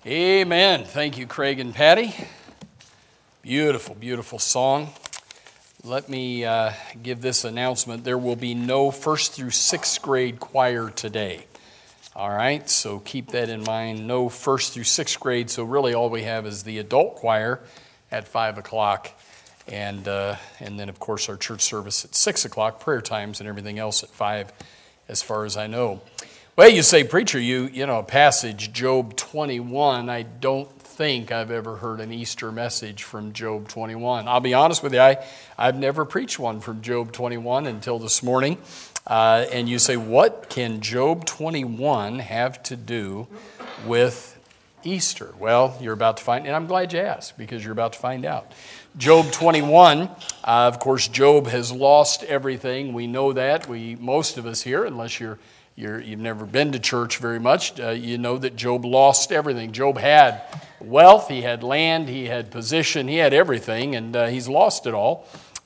Amen. Thank you, Craig and Patty. Beautiful, beautiful song. Let me give this announcement. There will be no 1st through 6th grade choir today. All right, so keep that in mind. No 1st through 6th grade, so really all we have is the adult choir at 5 o'clock. And then, of course, our church service at 6 o'clock, prayer times and everything else at 5, as far as I know. Well, you say, preacher, you know, a passage, Job 21, I don't think I've ever heard an Easter message from Job 21. I'll be honest with you, I've never preached one from Job 21 until this morning. And you say, what can Job 21 have to do with Easter? Well, you're about to find, and I'm glad you asked, because you're about to find out. Job 21, of course, Job has lost everything. We know that. Most of us here, unless you've never been to church very much, you know that Job lost everything. Job had wealth, he had land, he had position, he had everything, and he's lost it all.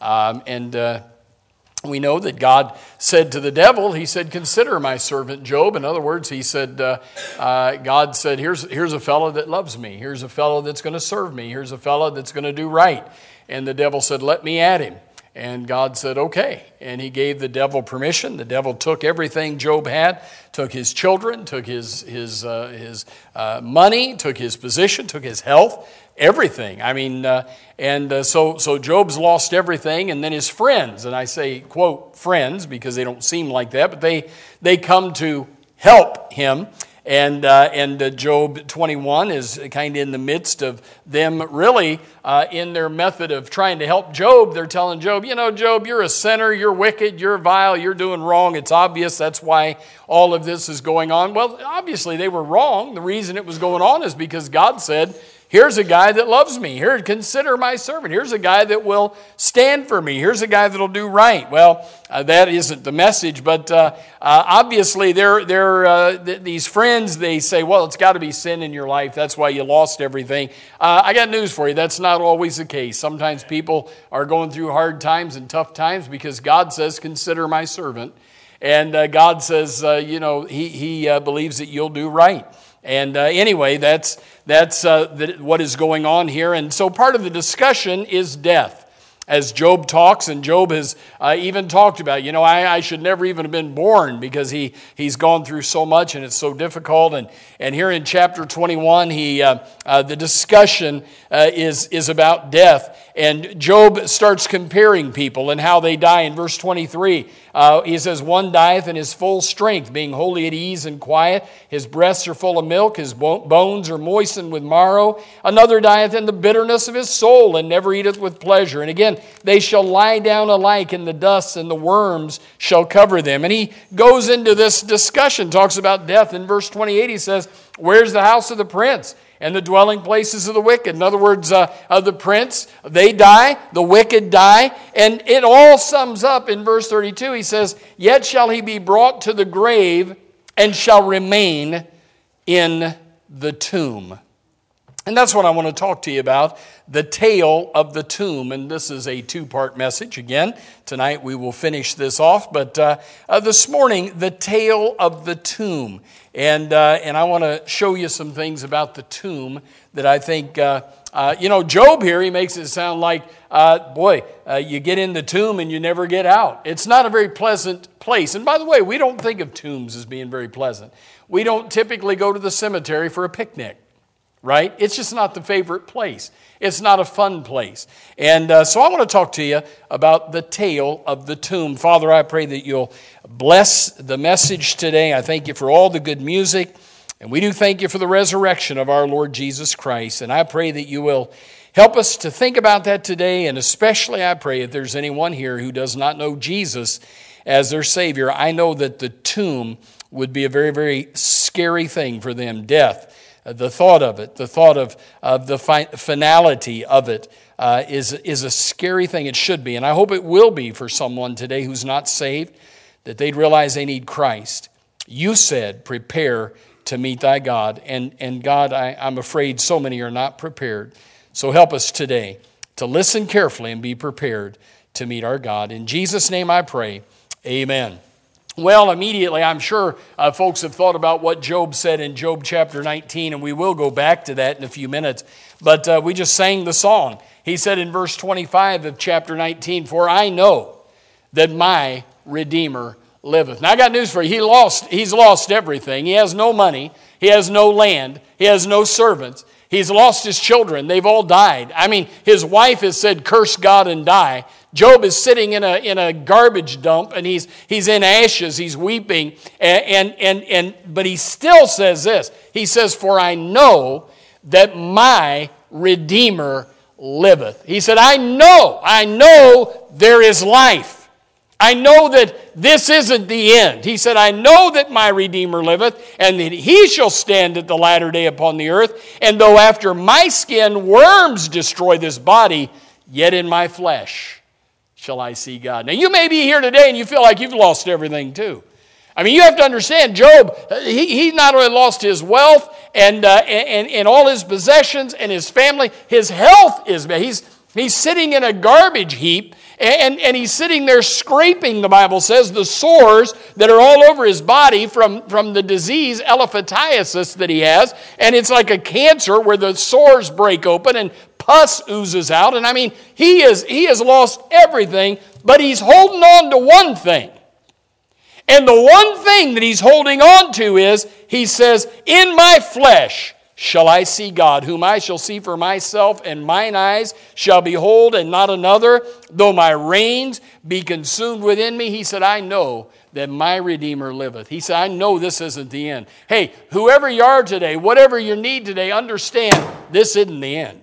We know that God said to the devil, he said, consider my servant Job. In other words, he said, God said, here's a fellow that loves me. Here's a fellow that's going to serve me. Here's a fellow that's going to do right. And the devil said, let me at him. And God said, okay. And he gave the devil permission. The devil took everything Job had, took his children, took his money, took his position, took his health, everything. I mean, so Job's lost everything. And then his friends, and I say, quote, friends, because they don't seem like that, but they come to help him. And Job 21 is kind of in the midst of them really in their method of trying to help Job. They're telling Job, you know, Job, you're a sinner, you're wicked, you're vile, you're doing wrong. It's obvious that's why all of this is going on. Well, obviously they were wrong. The reason it was going on is because God said, here's a guy that loves me. Here, consider my servant. Here's a guy that will stand for me. Here's a guy that'll do right. Well, that isn't the message, but obviously these friends, they say, well, it's got to be sin in your life. That's why you lost everything. I got news for you. That's not always the case. Sometimes people are going through hard times and tough times because God says, consider my servant. And God says, he believes that you'll do right. And anyway, that's what is going on here. And so part of the discussion is death. As Job talks, and Job has even talked about, I should never even have been born because he's gone through so much and it's so difficult. And here in chapter 21, the discussion is about death. And Job starts comparing people and how they die. In verse 23, he says, one dieth in his full strength, being wholly at ease and quiet. His breasts are full of milk, his bones are moistened with marrow. Another dieth in the bitterness of his soul, and never eateth with pleasure. And again, they shall lie down alike in the dust, and the worms shall cover them. And he goes into this discussion, talks about death. In verse 28, he says, where's the house of the prince? And the dwelling places of the wicked. In other words, of the prince, they die, the wicked die. And it all sums up in verse 32. He says, yet shall he be brought to the grave and shall remain in the tomb. And that's what I want to talk to you about, the tale of the tomb. And this is a two-part message. Again, tonight we will finish this off. But this morning, the tale of the tomb. And I want to show you some things about the tomb that I think, Job here, he makes it sound like, you get in the tomb and you never get out. It's not a very pleasant place. And by the way, we don't think of tombs as being very pleasant. We don't typically go to the cemetery for a picnic. Right? It's just not the favorite place. It's not a fun place. And so I want to talk to you about the tale of the tomb. Father, I pray that you'll bless the message today. I thank you for all the good music. And we do thank you for the resurrection of our Lord Jesus Christ. And I pray that you will help us to think about that today. And especially I pray if there's anyone here who does not know Jesus as their Savior, I know that the tomb would be a very, very scary thing for them, death. The thought of it, the thought of the finality of it is a scary thing. It should be, and I hope it will be for someone today who's not saved, that they'd realize they need Christ. You said, prepare to meet thy God. And God, I'm afraid so many are not prepared. So help us today to listen carefully and be prepared to meet our God. In Jesus' name I pray, amen. Well, immediately, I'm sure folks have thought about what Job said in Job chapter 19, and we will go back to that in a few minutes. But we just sang the song. He said in verse 25 of chapter 19, "For I know that my Redeemer liveth." Now, I got news for you. He's lost everything. He has no money. He has no land. He has no servants. He's lost his children. They've all died. I mean, his wife has said, "Curse God and die." Job is sitting in a garbage dump, and he's in ashes. He's weeping, but he still says this. He says, "For I know that my Redeemer liveth." He said, I know there is life. I know that this isn't the end. He said, "I know that my Redeemer liveth, and that he shall stand at the latter day upon the earth. And though after my skin worms destroy this body, yet in my flesh shall I see God." Now, you may be here today and you feel like you've lost everything too. I mean, you have to understand, Job, he not only lost his wealth and all his possessions and his family, his health is bad. He's sitting in a garbage heap, and he's sitting there scraping, the Bible says, the sores that are all over his body from the disease elephantiasis that he has. And it's like a cancer where the sores break open and pus oozes out. And I mean, he has lost everything, but he's holding on to one thing. And the one thing that he's holding on to is, he says, "In my flesh shall I see God, whom I shall see for myself, and mine eyes shall behold, and not another. Though my reins be consumed within me," he said, "I know that my Redeemer liveth." He said, "I know this isn't the end." Hey, whoever you are today, whatever your need today, understand this isn't the end.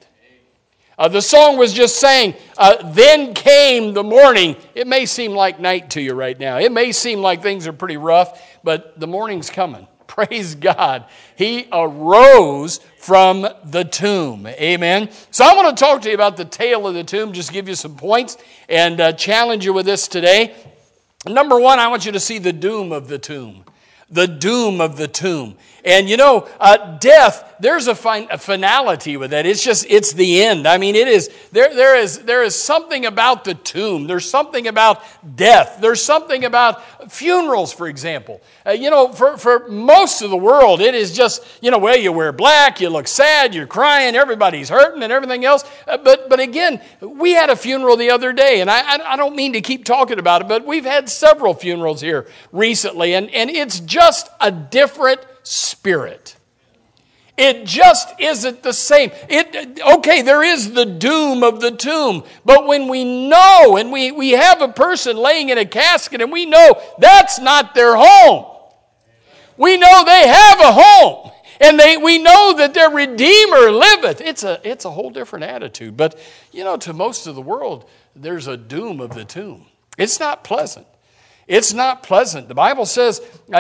The song was just saying, "Then came the morning." It may seem like night to you right now. It may seem like things are pretty rough, but the morning's coming. Praise God. He arose from the tomb. Amen. So I want to talk to you about the tale of the tomb, just give you some points and challenge you with this today. Number one, I want you to see the doom of the tomb. The doom of the tomb. And you know, death, there's a finality with that. It's the end. I mean, there is something about the tomb. There's something about death. There's something about funerals, for example. For most of the world, it is just, well, you wear black, you look sad, you're crying, everybody's hurting and everything else. But again, we had a funeral the other day, and I don't mean to keep talking about it, but we've had several funerals here recently, and it's just a different spirit. It just isn't the same. Okay, there is the doom of the tomb, but when we know and we have a person laying in a casket and we know that's not their home, we know they have a home, and we know that their Redeemer liveth. It's a whole different attitude. But to most of the world, there's a doom of the tomb. It's not pleasant. It's not pleasant. The Bible says,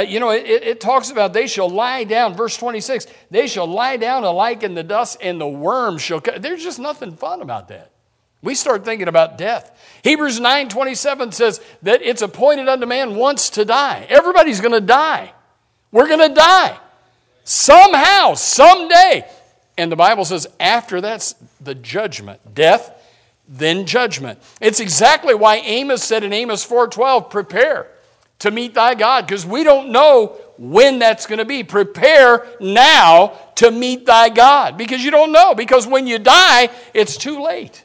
it talks about they shall lie down. Verse 26, they shall lie down alike in the dust, and the worms shall come. There's just nothing fun about that. We start thinking about death. Hebrews 9:27 says that it's appointed unto man once to die. Everybody's going to die. We're going to die. Somehow, someday. And the Bible says after that's the judgment. Death, then judgment. It's exactly why Amos said in Amos 4:12, prepare to meet thy God, because we don't know when that's going to be. Prepare now to meet thy God, because you don't know, because when you die, it's too late.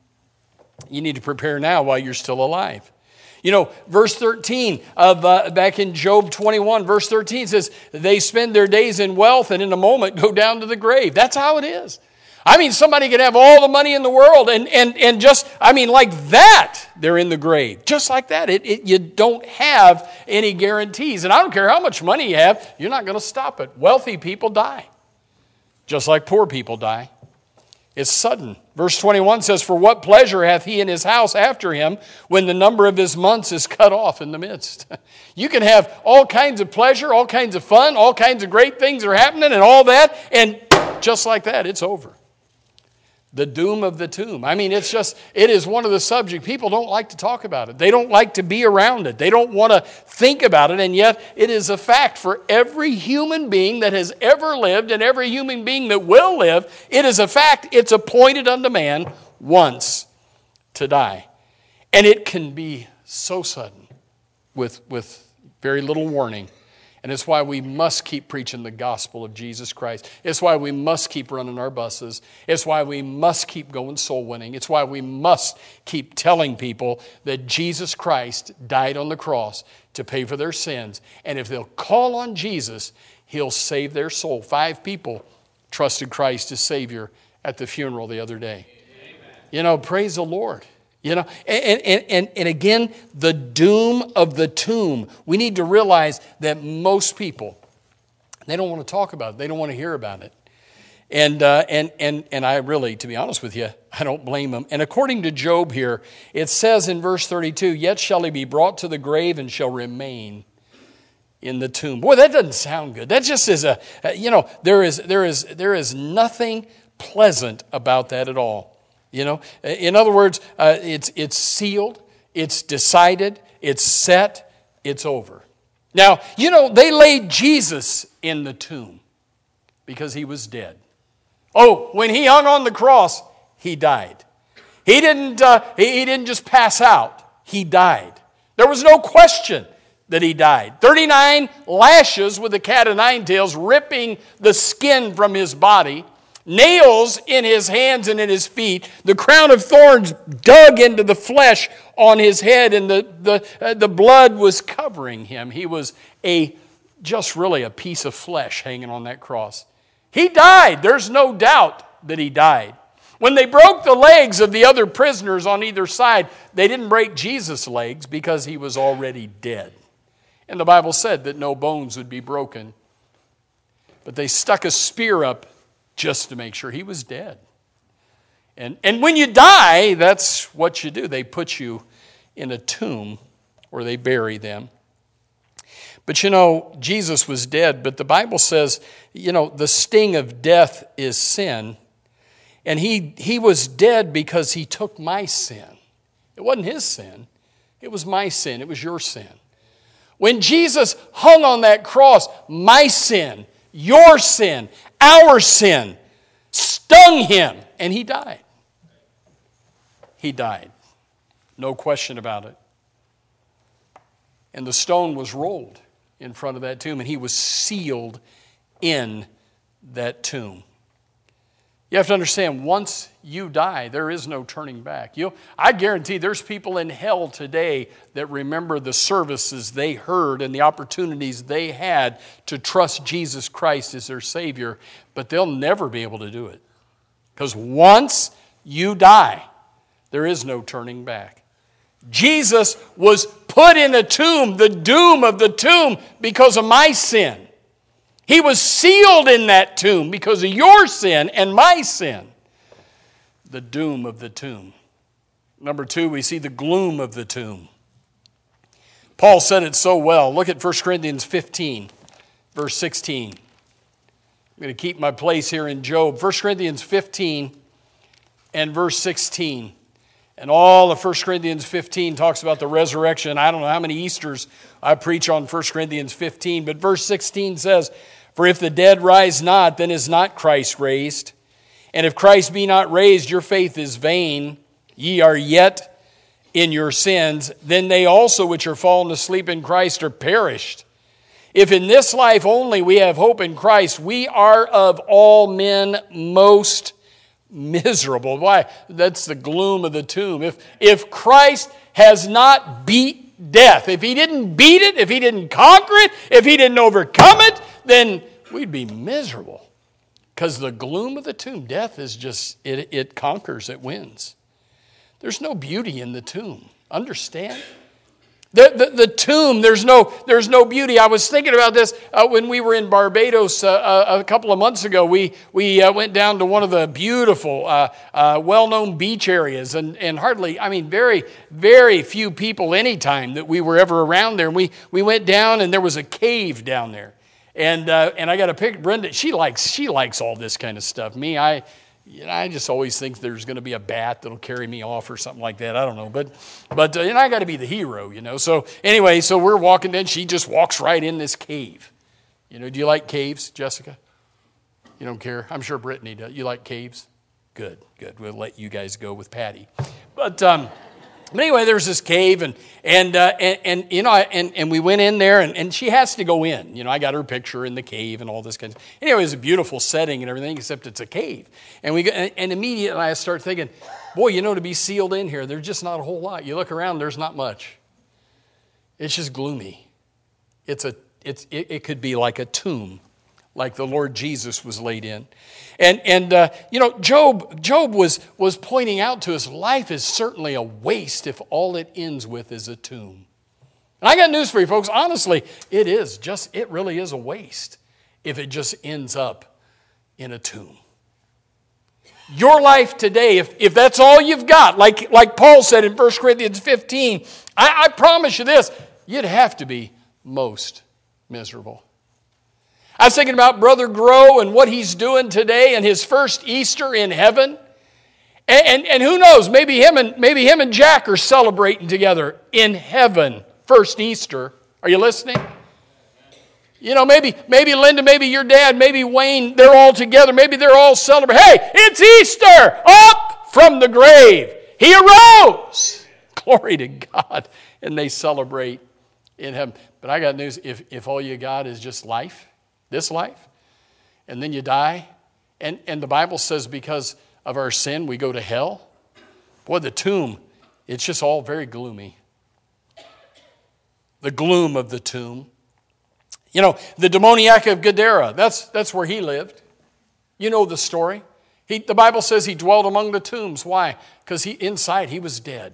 You need to prepare now while you're still alive. Verse 13 of back in Job 21, verse 13 says, they spend their days in wealth and in a moment go down to the grave. That's how it is. I mean, somebody could have all the money in the world and just, like that, they're in the grave. Just like that. You don't have any guarantees. And I don't care how much money you have, you're not going to stop it. Wealthy people die, just like poor people die. It's sudden. Verse 21 says, for what pleasure hath he in his house after him when the number of his months is cut off in the midst? You can have all kinds of pleasure, all kinds of fun, all kinds of great things are happening and all that, and just like that, it's over. The doom of the tomb. It is one of the subjects. People don't like to talk about it. They don't like to be around it. They don't want to think about it, and yet it is a fact for every human being that has ever lived and every human being that will live. It is a fact. It's appointed unto man once to die. And it can be so sudden with very little warning. And it's why we must keep preaching the gospel of Jesus Christ. It's why we must keep running our buses. It's why we must keep going soul winning. It's why we must keep telling people that Jesus Christ died on the cross to pay for their sins. And if they'll call on Jesus, He'll save their soul. 5 people trusted Christ as Savior at the funeral the other day. Amen. Praise the Lord. And again, the doom of the tomb. We need to realize that most people, they don't want to talk about it. They don't want to hear about it. And I really, to be honest with you, I don't blame them. And according to Job here, it says in verse 32, yet shall he be brought to the grave and shall remain in the tomb. Boy, that doesn't sound good. That just is there is nothing pleasant about that at all. In other words, it's sealed, it's decided, it's set, it's over. Now, they laid Jesus in the tomb because He was dead. Oh, when He hung on the cross, He died. He didn't just pass out. He died. There was no question that He died. 39 lashes with a cat o' nine tails ripping the skin from His body. Nails in His hands and in His feet, the crown of thorns dug into the flesh on His head, and the blood was covering Him. He was just really a piece of flesh hanging on that cross. He died. There's no doubt that He died. When they broke the legs of the other prisoners on either side, they didn't break Jesus' legs because He was already dead. And the Bible said that no bones would be broken. But they stuck a spear up just to make sure He was dead. And when you die, that's what you do. They put you in a tomb or they bury them. But Jesus was dead, but the Bible says, the sting of death is sin. And he was dead because He took my sin. It wasn't His sin. It was my sin. It was your sin. When Jesus hung on that cross, my sin, your sin, our sin stung Him, and He died. He died. No question about it. And the stone was rolled in front of that tomb, and He was sealed in that tomb. You have to understand, once you die, there is no turning back. I guarantee there's people in hell today that remember the services they heard and the opportunities they had to trust Jesus Christ as their Savior, but they'll never be able to do it. Because once you die, there is no turning back. Jesus was put in a tomb, the doom of the tomb, because of my sin. He was sealed in that tomb because of your sin and my sin. The doom of the tomb. Number 2, we see the gloom of the tomb. Paul said it so well. Look at 1 Corinthians 15, verse 16. I'm going to keep my place here in Job. 1 Corinthians 15 and verse 16. And all of 1 Corinthians 15 talks about the resurrection. I don't know how many Easters I preach on 1 Corinthians 15, but verse 16 says, for if the dead rise not, then is not Christ raised. And if Christ be not raised, your faith is vain. Ye are yet in your sins. Then they also which are fallen asleep in Christ are perished. If in this life only we have hope in Christ, we are of all men most miserable. Why? That's the gloom of the tomb. If Christ has not beat death, if He didn't beat it, if He didn't conquer it, if He didn't overcome it, then we'd be miserable. Because the gloom of the tomb, death is just, it conquers, it wins. There's no beauty in the tomb. Understand? The tomb, there's no beauty. I was thinking about this when we were in Barbados a couple of months ago. We went down to one of the beautiful, well-known beach areas, and very, very few people anytime that we were ever around there. And we went down, and there was a cave down there. And I got to pick Brenda. She likes all this kind of stuff. Me, I just always think there's going to be a bat that'll carry me off or something like that. I don't know, but I got to be the hero, So anyway, so we're walking in. She just walks right in this cave. Do you like caves, Jessica? You don't care? I'm sure Brittany does. You like caves? Good. We'll let you guys go with Patty. But But anyway, there's this cave, and you know, and we went in there, and she has to go in. You know, I got her picture in the cave and all this kind of. Anyway, it was a beautiful setting and everything, except it's a cave. And immediately I start thinking, boy, you know, to be sealed in here, there's just not a whole lot. You look around, there's not much. It's just gloomy. It could be like a tomb, like the Lord Jesus was laid in. And you know, Job was pointing out to us, life is certainly a waste if all it ends with is a tomb. And I got news for you folks. Honestly, it really is a waste if it just ends up in a tomb. Your life today, if that's all you've got, like Paul said in 1 Corinthians 15, I promise you this, you'd have to be most miserable. I was thinking about Brother Grow and what he's doing today and his first Easter in heaven. And who knows, maybe him and Jack are celebrating together in heaven, first Easter. Are you listening? You know, maybe Linda, maybe your dad, maybe Wayne, they're all together. Maybe they're all celebrating. Hey, it's Easter! Up from the grave. He arose. Glory to God. And they celebrate in heaven. But I got news. If all you got is just life, this life, and then you die, and the Bible says because of our sin we go to hell, boy, the tomb, it's just all very gloomy. The gloom of the tomb. You know, the demoniac of Gadara, that's where he lived. You know the story. The Bible says he dwelt among the tombs. Why? Because inside he was dead.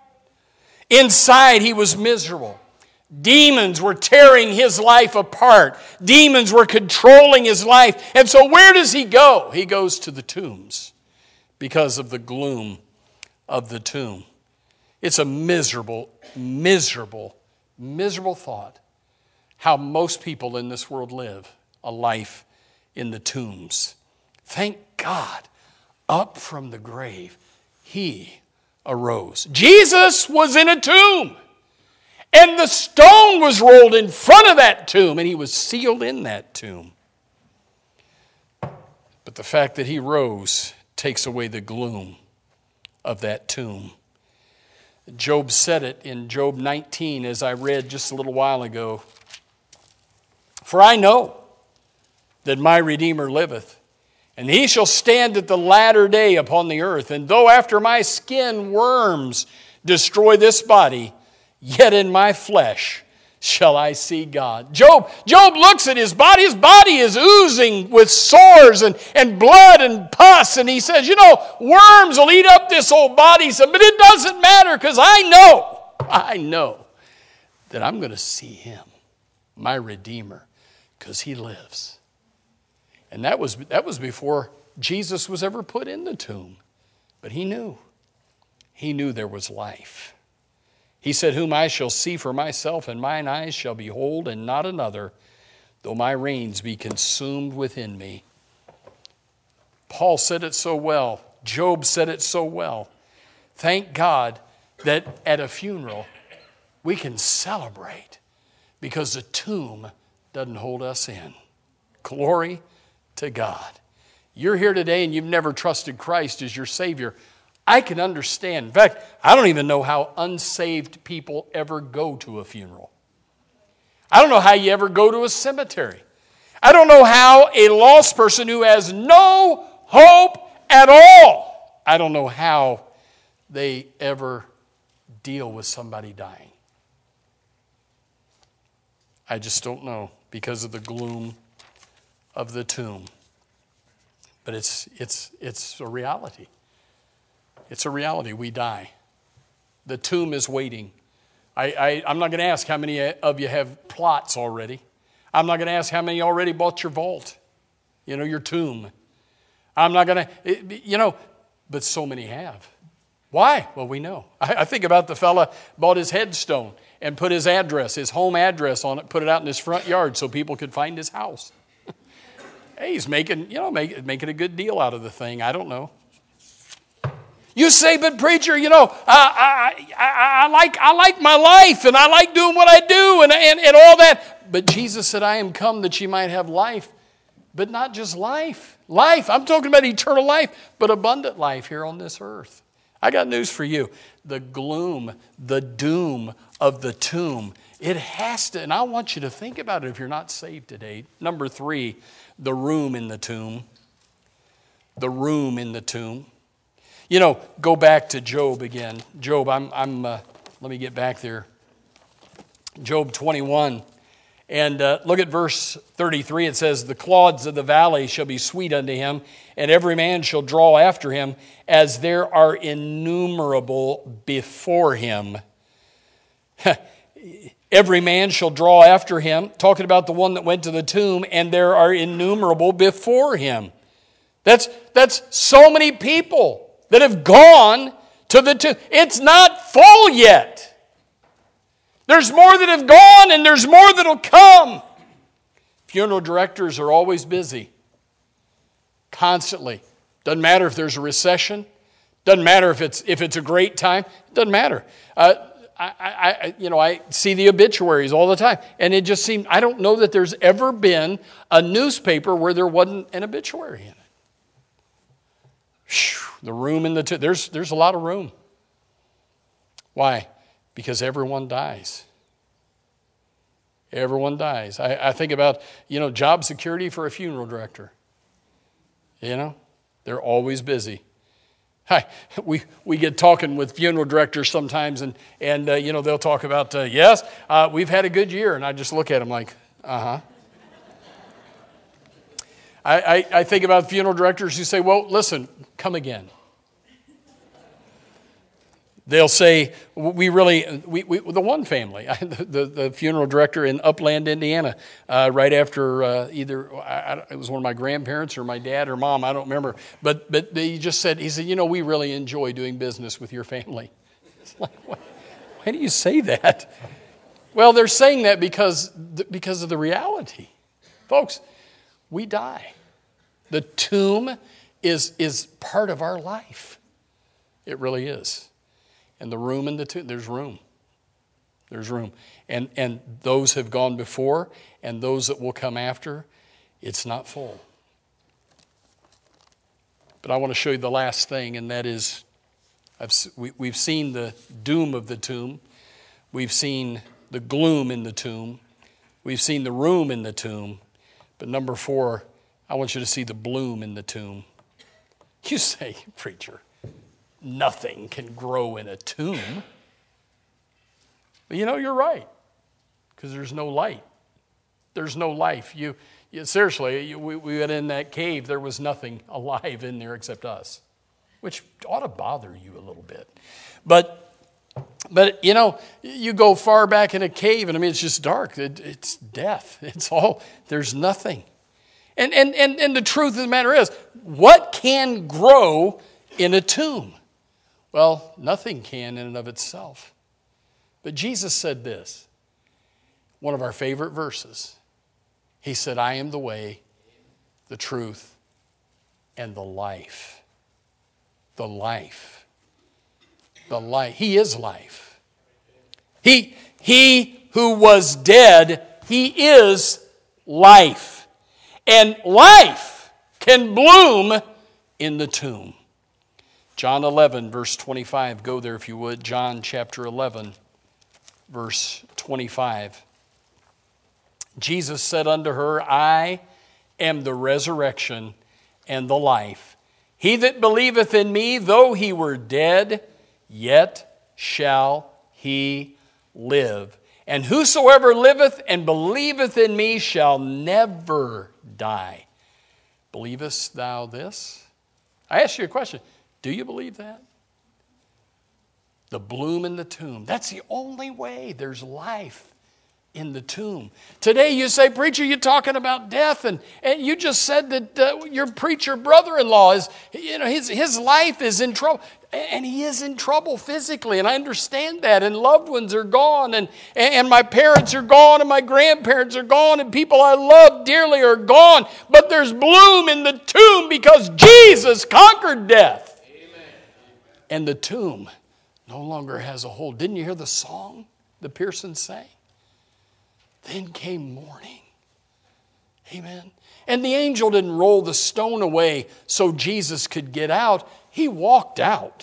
Inside he was miserable. Demons were tearing his life apart. Demons were controlling his life. And so where does he go? He goes to the tombs because of the gloom of the tomb. It's a miserable, miserable, miserable thought how most people in this world live a life in the tombs. Thank God, up from the grave, he arose. Jesus was in a tomb. And the stone was rolled in front of that tomb, and he was sealed in that tomb. But the fact that he rose takes away the gloom of that tomb. Job said it in Job 19, as I read just a little while ago. For I know that my Redeemer liveth, and he shall stand at the latter day upon the earth. And though after my skin worms destroy this body, yet in my flesh shall I see God. Job looks at his body. His body is oozing with sores and blood and pus. And he says, you know, worms will eat up this old body. He said, but it doesn't matter because I know that I'm going to see him, my Redeemer, because he lives. And that was before Jesus was ever put in the tomb. But he knew. He knew there was life. He said, whom I shall see for myself, and mine eyes shall behold, and not another, though my reins be consumed within me. Paul said it so well. Job said it so well. Thank God that at a funeral we can celebrate because the tomb doesn't hold us in. Glory to God. You're here today and you've never trusted Christ as your Savior. I can understand. In fact, I don't even know how unsaved people ever go to a funeral. I don't know how you ever go to a cemetery. I don't know how a lost person who has no hope at all, I don't know how they ever deal with somebody dying. I just don't know because of the gloom of the tomb. But it's a reality. It's a reality. We die. The tomb is waiting. I'm not going to ask how many of you have plots already. I'm not going to ask how many already bought your vault, your tomb. I'm not going to, but so many have. Why? Well, we know. I think about the fella bought his headstone and put his address, his home address on it, put it out in his front yard so people could find his house. Hey, he's making a good deal out of the thing. I don't know. You say, but preacher, I like my life and I like doing what I do and all that. But Jesus said, I am come that ye might have life, but not just life. Life, I'm talking about eternal life, but abundant life here on this earth. I got news for you. The gloom, the doom of the tomb, it has to, and I want you to think about it if you're not saved today. Number 3, the room in the tomb. The room in the tomb. You know, go back to Job again. Job, let me get back there. Job 21. And look at verse 33. It says, the clods of the valley shall be sweet unto him, and every man shall draw after him, as there are innumerable before him. Every man shall draw after him, talking about the one that went to the tomb, and there are innumerable before him. That's so many people that have gone to the tomb. It's not full yet. There's more that have gone, and there's more that will come. Funeral directors are always busy. Constantly. Doesn't matter if there's a recession. Doesn't matter if it's a great time. Doesn't matter. I see the obituaries all the time, and it just seems, I don't know that there's ever been a newspaper where there wasn't an obituary in it. The room in the tomb. There's a lot of room. Why? Because everyone dies. Everyone dies. I think about, job security for a funeral director. They're always busy. We get talking with funeral directors sometimes, and they'll talk about, yes, we've had a good year. And I just look at them like, uh-huh. I think about funeral directors who say, well, listen, come again. They'll say, we the one family, the funeral director in Upland, Indiana, right after it was one of my grandparents or my dad or mom, I don't remember. But he said, we really enjoy doing business with your family. It's like, why do you say that? Well, they're saying that because of the reality. Folks, we die. The tomb is part of our life. It really is. And the room in the tomb, there's room. There's room. And those have gone before, and those that will come after, it's not full. But I want to show you the last thing, and that is, we've seen the doom of the tomb. We've seen the gloom in the tomb. We've seen the room in the tomb. But number 4, I want you to see the bloom in the tomb. You say, preacher, nothing can grow in a tomb. But you're right, because there's no light. There's no life. Seriously, we went in that cave, there was nothing alive in there except us, which ought to bother you a little bit. But you go far back in a cave, and it's just dark. It's death. It's all, there's nothing. And the truth of the matter is, what can grow in a tomb? Well, nothing can in and of itself. But Jesus said this, one of our favorite verses. He said, I am the way, the truth, and the life. The life. The life. He is life. He who was dead, he is life. And life can bloom in the tomb. John 11, verse 25. Go there if you would. John chapter 11, verse 25. Jesus said unto her, I am the resurrection and the life. He that believeth in me, though he were dead, yet shall he live. And whosoever liveth and believeth in me shall never die. Believest thou this? I ask you a question. Do you believe that? The bloom in the tomb. That's the only way there's life in the tomb. Today you say, preacher, you're talking about death, and you just said that your preacher brother-in-law is, his life is in trouble. And he is in trouble physically, and I understand that. And loved ones are gone, and my parents are gone, and my grandparents are gone, and people I love dearly are gone. But there's bloom in the tomb because Jesus conquered death. Amen. And the tomb no longer has a hold. Didn't you hear the song the Pearsons sang? Then came morning. Amen. And the angel didn't roll the stone away so Jesus could get out. He walked out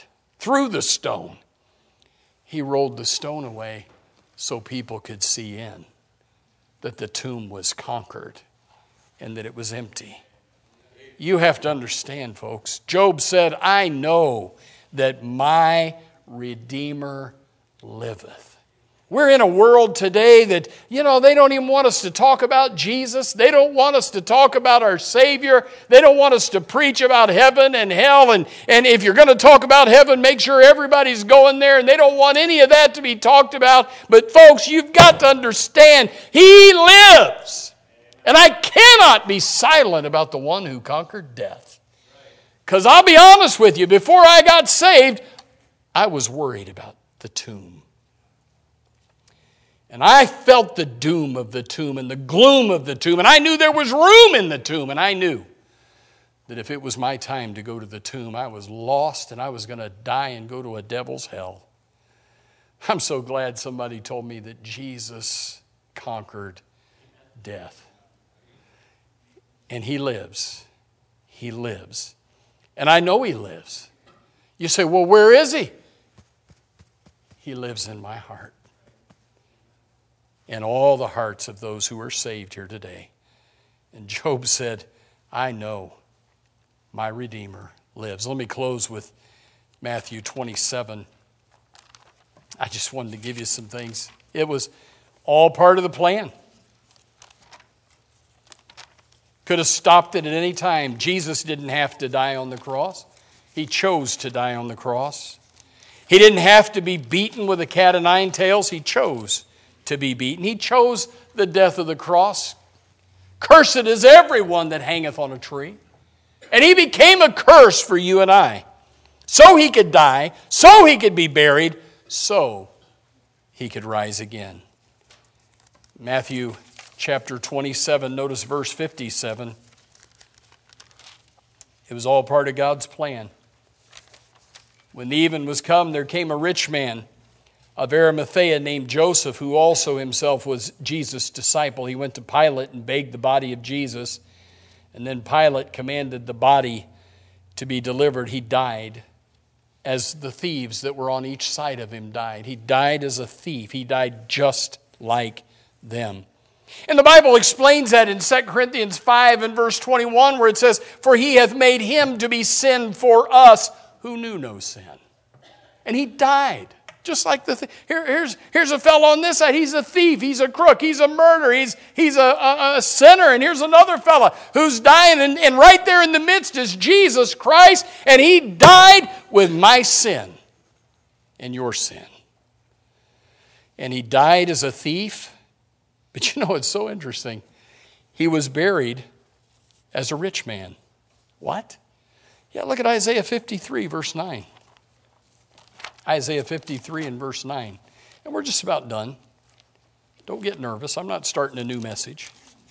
through the stone. He rolled the stone away so people could see in that the tomb was conquered and that it was empty. You have to understand, folks. Job said, I know that my Redeemer liveth. We're in a world today that, they don't even want us to talk about Jesus. They don't want us to talk about our Savior. They don't want us to preach about heaven and hell. And if you're going to talk about heaven, make sure everybody's going there. And they don't want any of that to be talked about. But folks, you've got to understand, He lives. And I cannot be silent about the one who conquered death. Because I'll be honest with you, before I got saved, I was worried about the tomb. And I felt the doom of the tomb and the gloom of the tomb. And I knew there was room in the tomb. And I knew that if it was my time to go to the tomb, I was lost and I was going to die and go to a devil's hell. I'm so glad somebody told me that Jesus conquered death. And He lives. He lives. And I know He lives. You say, well, where is He? He lives in my heart. And all the hearts of those who are saved here today. And Job said, I know my Redeemer lives. Let me close with Matthew 27. I just wanted to give you some things. It was all part of the plan. Could have stopped it at any time. Jesus didn't have to die on the cross. He chose to die on the cross. He didn't have to be beaten with a cat o' nine tails. He chose to be beaten. He chose the death of the cross. Cursed is everyone that hangeth on a tree. And He became a curse for you and I. So He could die, so He could be buried, so He could rise again. Matthew chapter 27, notice verse 57. It was all part of God's plan. When the even was come, there came a rich man of Arimathea named Joseph, who also himself was Jesus' disciple. He went to Pilate and begged the body of Jesus. And then Pilate commanded the body to be delivered. He died as the thieves that were on each side of him died. He died as a thief. He died just like them. And the Bible explains that in 2 Corinthians 5 and verse 21, where it says, for He hath made Him to be sin for us who knew no sin. And He died. Just like here's a fellow on this side. He's a thief. He's a crook. He's a murderer. He's a sinner. And here's another fellow who's dying. And right there in the midst is Jesus Christ. And He died with my sin and your sin. And He died as a thief. But it's so interesting. He was buried as a rich man. What? Yeah, look at Isaiah 53, verse 9. Isaiah 53 and verse 9. And we're just about done. Don't get nervous. I'm not starting a new message.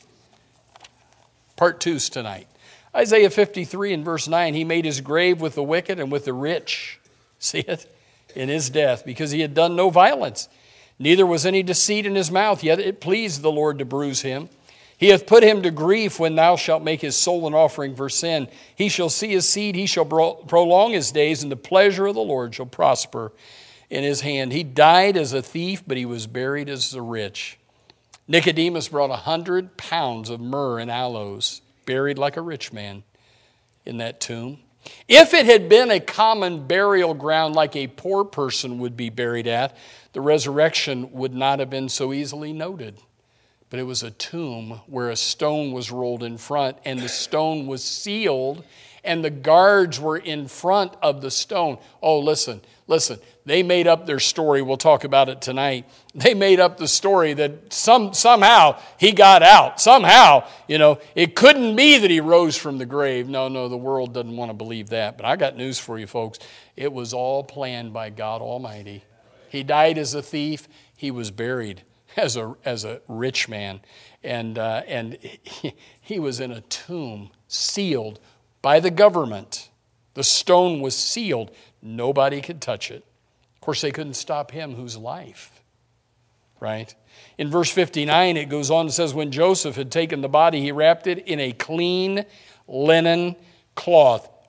Part 2's tonight. Isaiah 53 and verse 9. He made His grave with the wicked and with the rich. See it? In His death, because He had done no violence. Neither was any deceit in His mouth, yet it pleased the Lord to bruise Him. He hath put Him to grief when thou shalt make His soul an offering for sin. He shall see His seed, He shall prolong His days, and the pleasure of the Lord shall prosper in His hand. He died as a thief, but He was buried as a rich. Nicodemus brought 100 pounds of myrrh and aloes, buried like a rich man in that tomb. If it had been a common burial ground like a poor person would be buried at, the resurrection would not have been so easily noted. But it was a tomb where a stone was rolled in front, and the stone was sealed, and the guards were in front of the stone. Oh, listen. They made up their story. We'll talk about it tonight. They made up the story that somehow He got out. Somehow, it couldn't be that He rose from the grave. No, the world doesn't want to believe that. But I got news for you, folks. It was all planned by God Almighty. He died as a thief. He was buried as a rich man. And he was in a tomb, sealed by the government. The stone was sealed. Nobody could touch it. Of course, they couldn't stop Him whose life, right? In verse 59, it goes on and says, when Joseph had taken the body, he wrapped it in a clean linen cloth,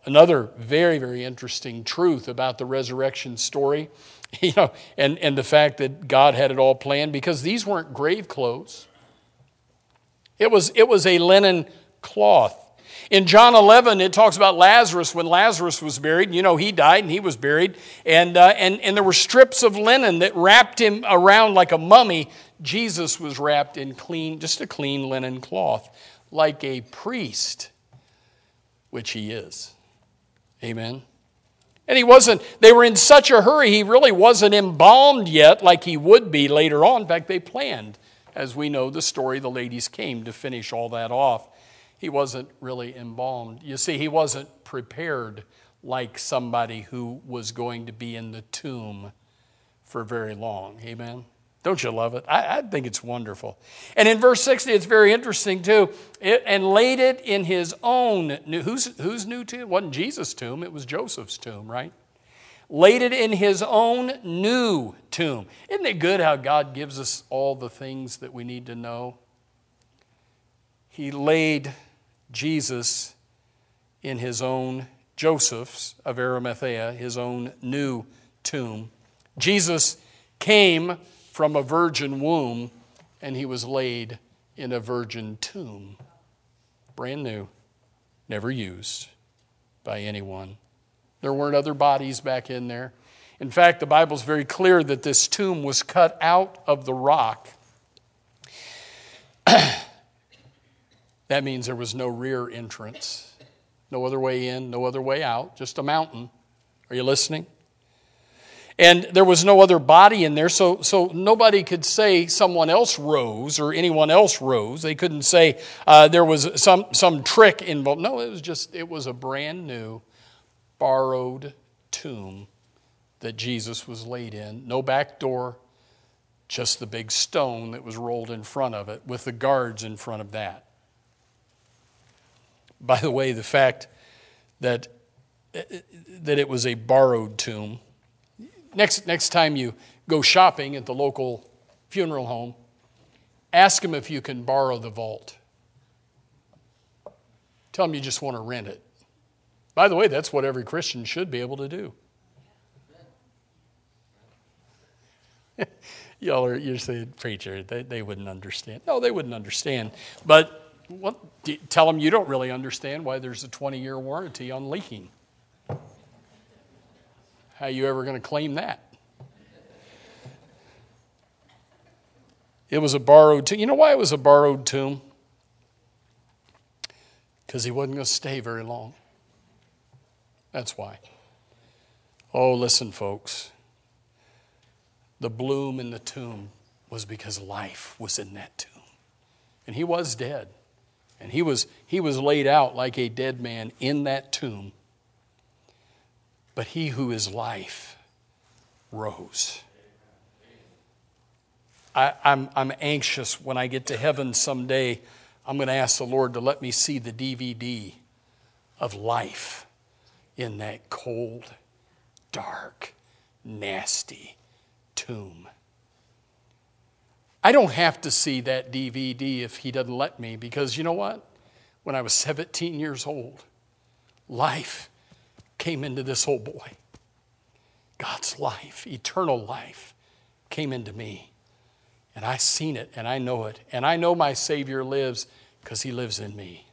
another very, very interesting truth about the resurrection story, and the fact that God had it all planned, because these weren't grave clothes. It was a linen cloth. In John 11, it talks about Lazarus. When Lazarus was buried, he died and he was buried, and there were strips of linen that wrapped him around like a mummy. Jesus was wrapped in just a clean linen cloth, like a priest, which he is. Amen. And they were in such a hurry, he really wasn't embalmed yet like he would be later on. In fact, they planned, as we know the story, the ladies came to finish all that off. He wasn't really embalmed. You see, he wasn't prepared like somebody who was going to be in the tomb for very long. Amen? Don't you love it? I think it's wonderful. And in verse 60, it's very interesting too. And laid it in his own new, whose new tomb? It wasn't Jesus' tomb, it was Joseph's tomb, right? Laid it in his own new tomb. Isn't it good how God gives us all the things that we need to know? He laid Jesus in his own, Joseph's of Arimathea, his own new tomb. Jesus came from a virgin womb, and he was laid in a virgin tomb. Brand new, never used by anyone. There weren't other bodies back in there. In fact, the Bible's very clear that this tomb was cut out of the rock. That means there was no rear entrance, no other way in, no other way out, just a mountain. Are you listening? And there was no other body in there, so nobody could say someone else rose or anyone else rose. They couldn't say there was some trick involved. No, it was a brand new, borrowed tomb that Jesus was laid in. No back door, just the big stone that was rolled in front of it with the guards in front of that. By the way, the fact that it was a borrowed tomb. Next time you go shopping at the local funeral home, ask them if you can borrow the vault. Tell them you just want to rent it. By the way, that's what every Christian should be able to do. You're saying, preacher, they wouldn't understand. No, they wouldn't understand. But tell them you don't really understand why there's a 20-year warranty on leaking. How are you ever going to claim that? It was a borrowed tomb. You know why it was a borrowed tomb? Because he wasn't going to stay very long. That's why. Oh, listen, folks. The bloom in the tomb was because life was in that tomb. And he was dead. And he was laid out like a dead man in that tomb. But he who is life rose. I'm anxious when I get to heaven someday. I'm going to ask the Lord to let me see the DVD of life in that cold, dark, nasty tomb. I don't have to see that DVD if he doesn't let me, because you know what? When I was 17 years old, life came into this old boy. God's life, eternal life, came into me. And I seen it, and I know it. And I know my Savior lives because he lives in me.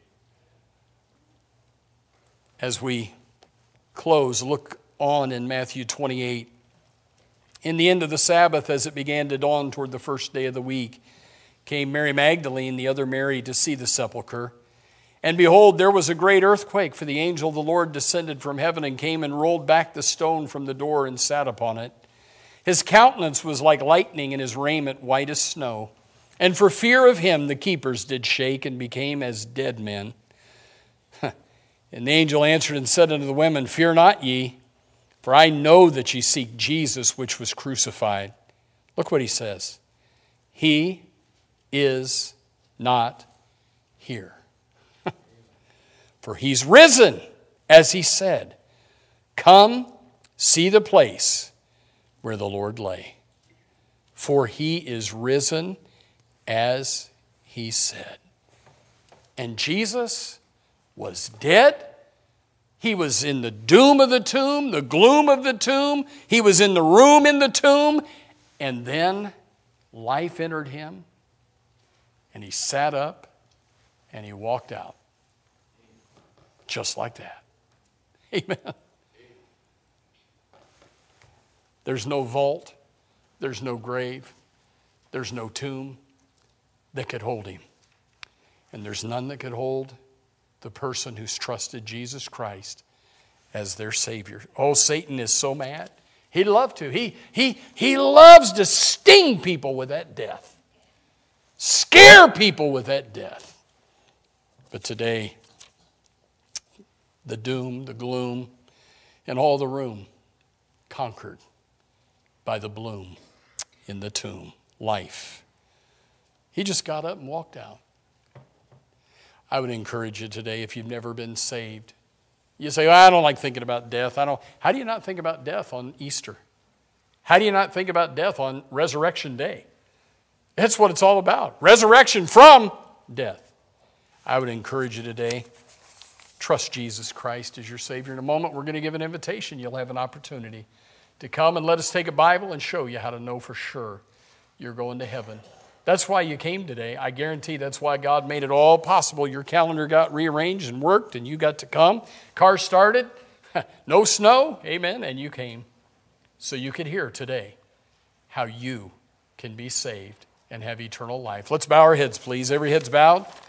As we close, look on in Matthew 28. In the end of the Sabbath, as it began to dawn toward the first day of the week, came Mary Magdalene, the other Mary, to see the sepulchre. And behold, there was a great earthquake, for the angel of the Lord descended from heaven and came and rolled back the stone from the door and sat upon it. His countenance was like lightning, and his raiment white as snow. And for fear of him, the keepers did shake and became as dead men. And the angel answered and said unto the women, Fear not ye, for I know that ye seek Jesus, which was crucified. Look what he says. He is not here. For he's risen, as he said. Come, see the place where the Lord lay. For he is risen, as he said. And Jesus was dead He was in the doom of the tomb, the gloom of the tomb. He was in the room in the tomb. And then life entered him. And he sat up and he walked out. Just like that. Amen. There's no vault. There's no grave. There's no tomb that could hold him. And there's none that could hold the person who's trusted Jesus Christ as their Savior. Oh, Satan is so mad. He'd love to. He loves to sting people with that death. Scare people with that death. But today, the doom, the gloom, and all the room conquered by the bloom in the tomb. Life. He just got up and walked out. I would encourage you today, if you've never been saved. You say, well, I don't like thinking about death. How do you not think about death on Easter? How do you not think about death on Resurrection Day? That's what it's all about. Resurrection from death. I would encourage you today, trust Jesus Christ as your Savior. In a moment, we're going to give an invitation. You'll have an opportunity to come and let us take a Bible and show you how to know for sure you're going to heaven. That's why you came today. I guarantee that's why God made it all possible. Your calendar got rearranged and worked, and you got to come. Car started, no snow, amen, and you came. So you could hear today how you can be saved and have eternal life. Let's bow our heads, please. Every head's bowed.